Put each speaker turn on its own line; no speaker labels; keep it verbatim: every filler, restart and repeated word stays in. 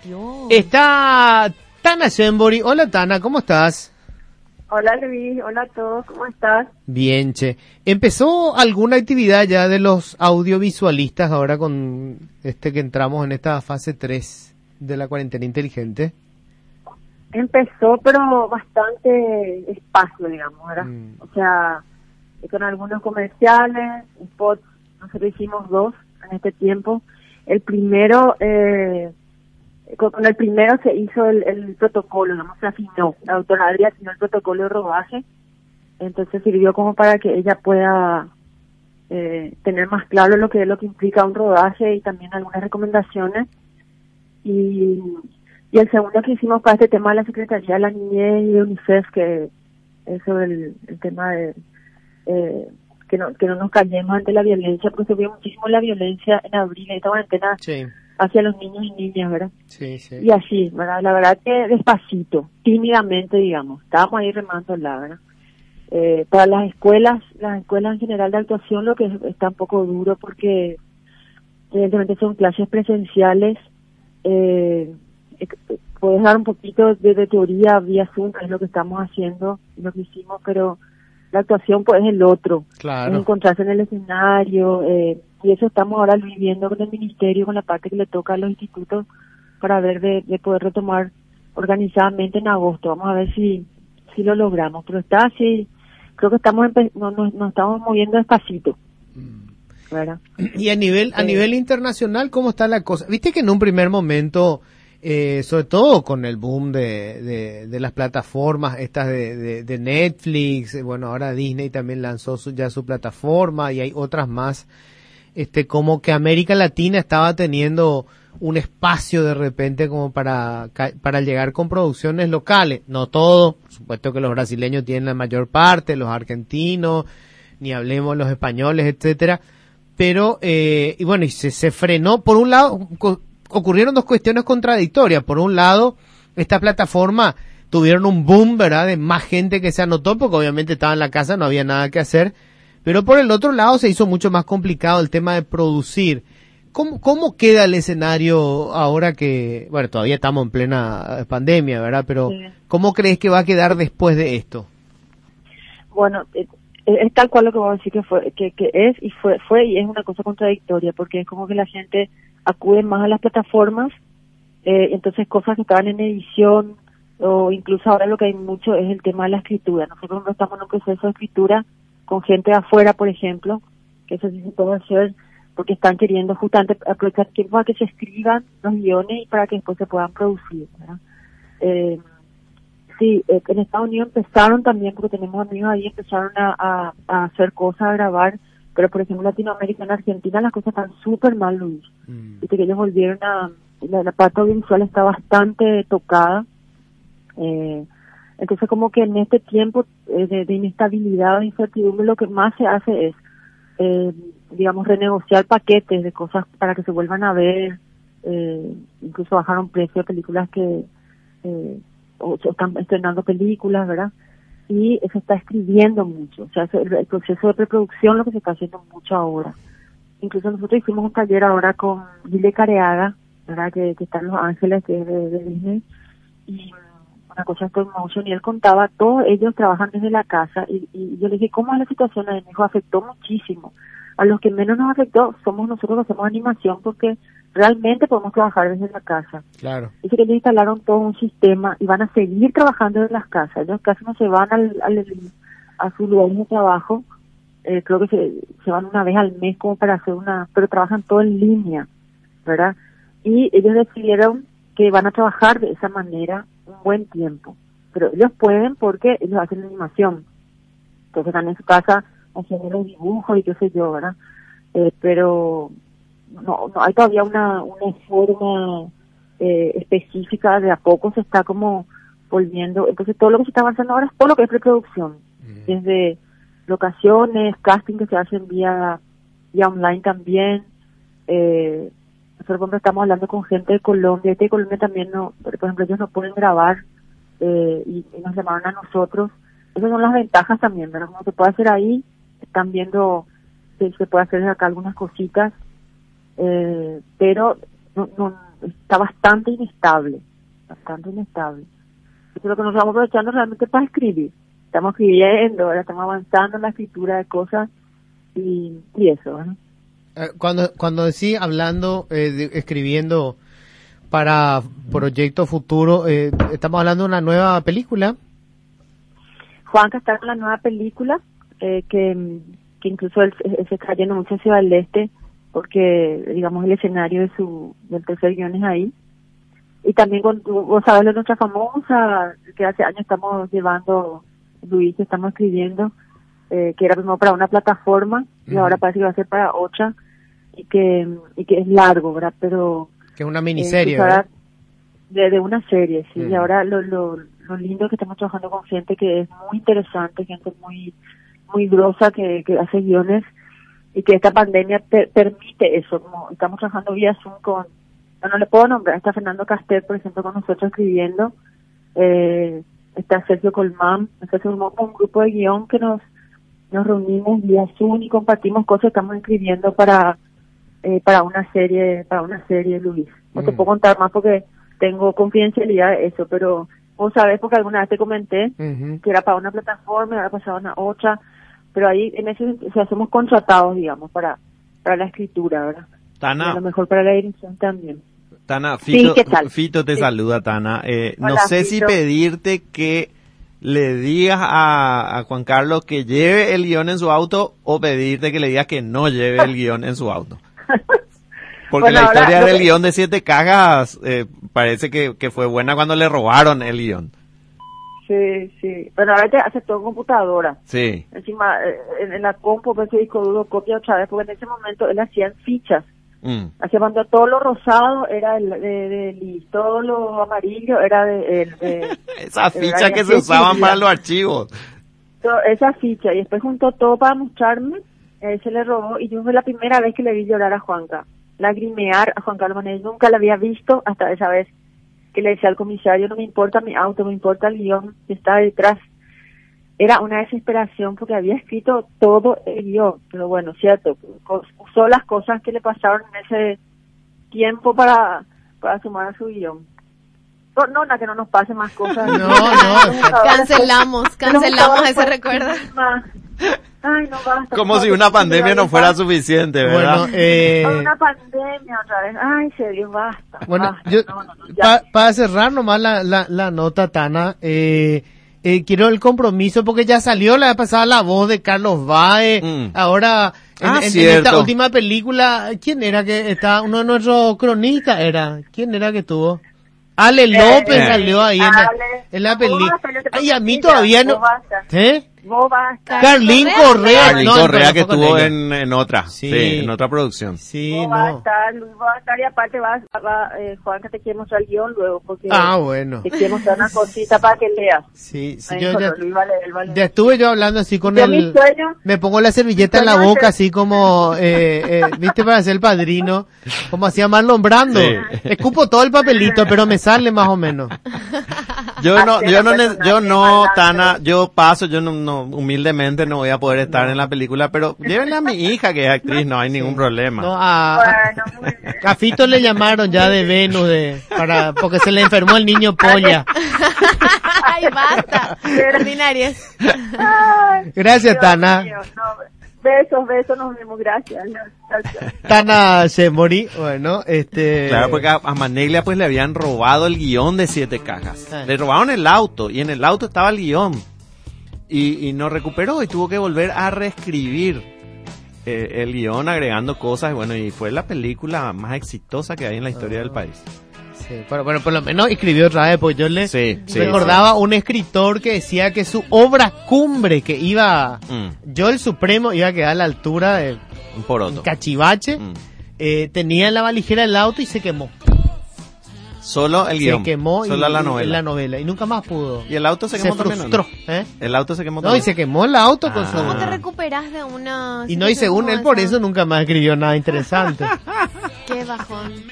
Dios.
Está Tana Sembori. Hola Tana, ¿cómo estás?
Hola Luis, hola a todos, ¿cómo estás?
Bien, che. ¿Empezó alguna actividad ya de los audiovisualistas ahora con este que entramos en esta fase tres de la cuarentena inteligente?
Empezó, pero bastante espacio, digamos, ¿verdad?
Mm.
O sea, con algunos comerciales, spots, nosotros hicimos dos en este tiempo. El primero, eh, con, con el primero se hizo el, el protocolo, digamos, se afinó. La doctora Adria afinó el protocolo de rodaje, entonces sirvió como para que ella pueda eh, tener más claro lo que es lo que implica un rodaje y también algunas recomendaciones. Y, y el segundo que hicimos para este tema de la Secretaría de la Niñez y de UNICEF, que es sobre el, el tema de eh, que no que no nos callemos ante la violencia, porque se vio muchísimo la violencia en abril, en esta cuarentena,
Sí,
hacia los niños y niñas, ¿verdad?
sí, sí.
Y así, ¿verdad? La verdad que despacito, tímidamente, digamos, estábamos ahí remándola, ¿verdad? Eh, para las escuelas, las escuelas en general de actuación, lo que es- está un poco duro porque evidentemente son clases presenciales, eh, eh, puedes dar un poquito de, de teoría vía Zoom, que es lo que estamos haciendo, lo que hicimos, pero la actuación pues es el otro, es
Claro.
encontrarse en el escenario, eh, y eso estamos ahora viviendo con el ministerio, con la parte que le toca a los institutos, para ver de, de poder retomar organizadamente en agosto. Vamos a ver si si lo logramos, pero está así, creo que estamos empe- no, nos, nos estamos moviendo despacito, ¿verdad?
Y a nivel a
Eh,
nivel internacional, ¿cómo está la cosa? Viste que en un primer momento, eh, sobre todo con el boom de, de, de las plataformas estas de, de, de Netflix, eh, bueno, ahora Disney también lanzó su, ya su plataforma y hay otras más, este, como que América Latina estaba teniendo un espacio de repente como para, ca- para llegar con producciones locales, no todo, por supuesto que los brasileños tienen la mayor parte, los argentinos, ni hablemos los españoles, etcétera, pero eh, y bueno, y se, se frenó. Por un lado co- ocurrieron dos cuestiones contradictorias. Por un lado, esta plataforma tuvieron un boom, ¿verdad?, de más gente que se anotó, porque obviamente estaba en la casa, no había nada que hacer, pero por el otro lado se hizo mucho más complicado el tema de producir. ¿Cómo, cómo queda el escenario ahora que, bueno, todavía estamos en plena eh, pandemia, ¿verdad? Pero
sí.
¿cómo crees que va a quedar después de esto?
Bueno, eh, eh, es tal cual lo que vamos a decir que fue, que, que es y fue, fue y es una cosa contradictoria, porque es como que la gente acude más a las plataformas, eh, entonces cosas que estaban en edición, o incluso ahora lo que hay mucho es el tema de la escritura. Nosotros no estamos en un proceso de escritura con gente de afuera, por ejemplo, que eso sí se puede hacer, porque están queriendo justamente aprovechar tiempo para que se escriban los guiones y para que después se puedan producir, ¿verdad? Eh, Sí, eh, en Estados Unidos empezaron también, porque tenemos amigos ahí, empezaron a, a, a hacer cosas, a grabar, pero por ejemplo en Latinoamérica, en Argentina, las cosas están súper mal, Luis.
Mm.
Viste que ellos volvieron a, la, la parte audiovisual está bastante tocada, eh, entonces como que en este tiempo eh, de, de inestabilidad, de incertidumbre, lo que más se hace es, eh, digamos, renegociar paquetes de cosas para que se vuelvan a ver, eh, incluso bajaron precio de películas que... Eh, o se están estrenando películas, ¿verdad? Y se está escribiendo mucho, o sea, el, el proceso de preproducción lo que se está haciendo mucho ahora. Incluso nosotros hicimos un taller ahora con Gile Careaga, ¿verdad? Que, que está en Los Ángeles, que es de, de Disney, y una cosa stop motion, y él contaba, todos ellos trabajan desde la casa, y, y yo le dije, ¿cómo es la situación? Ahí me dijo, afectó muchísimo. A los que menos nos afectó somos nosotros que hacemos animación, porque realmente podemos trabajar desde la casa.
Claro.
Dice que ellos instalaron todo un sistema y van a seguir trabajando desde las casas. Ellos casi no se van al, al, a sus lugares de trabajo, eh, creo que se, se van una vez al mes como para hacer una, pero trabajan todo en línea, ¿verdad? Y ellos decidieron que van a trabajar de esa manera un buen tiempo, pero ellos pueden porque ellos hacen animación, entonces están en su casa haciendo los dibujos y qué sé yo, ¿verdad? Eh, pero no, no hay todavía una, una forma eh, específica, de a poco se está como volviendo, entonces todo lo que se está avanzando ahora es todo lo que es preproducción,
Mm.
desde locaciones, casting que se hacen vía, vía online también, eh, nosotros cuando estamos hablando con gente de Colombia, este de Colombia también no, por ejemplo ellos no pueden grabar, eh, y, y nos llamaron a nosotros, esas son las ventajas también, ¿verdad? Como se puede hacer ahí, están viendo que se puede hacer acá algunas cositas, eh, pero no, no, está bastante inestable, bastante inestable. Eso es lo que nos estamos aprovechando realmente para escribir. Estamos escribiendo, ahora estamos avanzando en la escritura de cosas y, y eso, ¿no?
Eh, Cuando, cuando decís hablando, eh, de- escribiendo para proyecto futuro, eh, estamos hablando de una nueva película.
Juanca está con la nueva película, eh, que, que incluso él, él se está yendo mucho hacia el este, porque, digamos, el escenario de su, del tercer guión es ahí. Y también con, vos sabés, de nuestra famosa, que hace años estamos llevando, Luis, estamos escribiendo, eh, que era primero para una plataforma, y
Ujú.
ahora parece que va a ser para otra, y que, y que es largo, ¿verdad? Pero
Que es una
eh,
miniserie,
pues ahora,
¿verdad?
de, de una serie, sí,
Ujú.
y ahora lo, lo, lo lindo es que estamos trabajando con gente que es muy interesante, gente muy, muy grosa, que, que hace guiones, y que esta pandemia per- permite eso, como estamos trabajando vía Zoom con, no, no le puedo nombrar, está Fernando Castel, por ejemplo, con nosotros escribiendo, eh, está Sergio Colmán, nosotros somos un grupo de guión que nos, nos reunimos vía Zoom y compartimos cosas que estamos escribiendo para, eh, para una serie, para una serie, Luis. No te
Mm.
puedo contar más porque tengo confidencialidad de eso, pero vos sabés porque alguna vez te comenté
Ujú.
que era para una plataforma y ahora pasaba a una otra, pero ahí en ese, o sea, somos contratados, digamos, para, para la escritura, ¿verdad? Y a
Tana,
lo mejor para la dirección también.
Tana,
Sí,
Fito,
¿qué tal?
Fito te
Sí.
saluda, Tana. Eh, no
Hola,
sé si
Fito.
pedirte que le digas a, a Juan Carlos que lleve el guión en su auto o pedirte que le digas que no lleve el guión en su auto. Porque
Bueno,
la
ahora
historia
lo
del
que-
guión de Siete Cajas eh, parece que, que fue buena cuando le robaron el guión.
Sí, sí. Bueno, ahora te hace todo en computadora.
Sí.
Encima, eh, en, en la compu, ese disco duro copia otra vez, porque en ese momento él hacía fichas.
Mm.
Hacía cuando todo lo rosado era de, de, de Liz, todo lo amarillo era de él. De,
Esas
de
fichas
verdad,
que
y
se
así
usaban
escribía.
para los archivos.
To- esa ficha, y después juntó todo para mostrarme, él se le robó, y yo fue la primera vez que le vi llorar a Juanca, lagrimear a Juan Carlos Manet, nunca la había visto hasta esa vez que le decía al comisario, no me importa mi auto, me importa el guión que está detrás. Era una desesperación porque había escrito todo el guión, pero bueno, cierto, co- usó las cosas que le pasaron en ese tiempo para, para sumar a su guión. No, no, na, que no nos pase más cosas.
No, no.
Cancelamos, cancelamos ese recuerdo.
Ay, no basta.
Como si una pandemia no fuera suficiente, ¿verdad?
Bueno, eh,
Una pandemia otra vez. Ay, serio, basta.
bueno,
basta.
yo,
No, no, no, ya.
para cerrar nomás la, la, la nota, Tana, eh, eh, quiero el compromiso porque ya salió la vez pasada la voz de Carlos Bae,
Mm.
ahora en,
Ah,
en- en
cierto.
esta última película, ¿quién era que está? Uno de nuestros cronistas era, ¿quién era que estuvo? Ale López
Eh,
salió ahí en la,
Ale,
en la
vos
película.
vas a salir de
Ay, a mí
protagonista,
todavía no.
vos vas a-
¿Eh?
Vos basta.
Carlín
Correa,
Correa.
Carlín
no,
Correa
no
que
fue con
estuvo
ella.
en, en otra,
Sí.
sí, en otra producción.
Sí,
Vos vas a
no.
estar, Luis, vos vas a estar y aparte vas, va, eh, Juan, que te quiere mostrar el guión luego, porque
Ah, bueno.
te quiere mostrar una cosita para que leas.
Sí, sí,
Ahí
yo
solo,
ya,
Luis va a leer, va a leer.
ya estuve yo hablando así con
Yo
el...
mi sueño,
Me pongo la servilleta en la
Sueño
boca,
hacer-
así como, eh, eh, viste, para ser el padrino, como hacía Marlon Brando.
Sí.
Escupo todo el papelito, pero me sale más o menos.
Yo no,
Hacer
yo no,
la
ne- yo
personaje
no,
bailando.
Tana, yo paso, yo no, no, humildemente no voy a poder estar en la película, pero llévenle a mi hija que es actriz, no hay ningún problema.
No, a, a,
bueno, muy bien.
a Fito le llamaron ya de Venus, de, para, porque se le enfermó el niño polla.
Ay, basta. Ordinarias.
Ay,
Gracias,
Dios
Tana.
mío, no, besos, besos, nos vemos, gracias. Chao, chao.
Tana Shemori, bueno, este...
Claro, porque a, a Maneglia pues le habían robado el guión de Siete Cajas.
Ah.
Le robaron el auto y en el auto estaba el guión. Y, y no recuperó y tuvo que volver a reescribir eh, el guión agregando cosas. Bueno, y fue la película más exitosa que hay en la historia del país.
Sí, pero bueno, por lo menos escribió otra vez, pues yo le
Sí, sí,
recordaba un escritor que decía que su obra cumbre, que iba,
Mm,
yo el Supremo, iba a quedar a la altura de
un poroto.
Cachivache,
Mm.
eh, tenía en la valijera el auto y se quemó.
Solo el guión.
Se quemó y,
solo la
y-
novela.
la novela y nunca más pudo.
Y el auto se
Se
quemó también, ¿o no?
frustró, ¿eh?
El auto se quemó
No, y
también.
se quemó el auto con
Ah.
su...
¿Cómo te recuperas de una
Y no, y
situación
según
como
él, por
esa?
eso nunca más escribió nada interesante.
Qué bajón.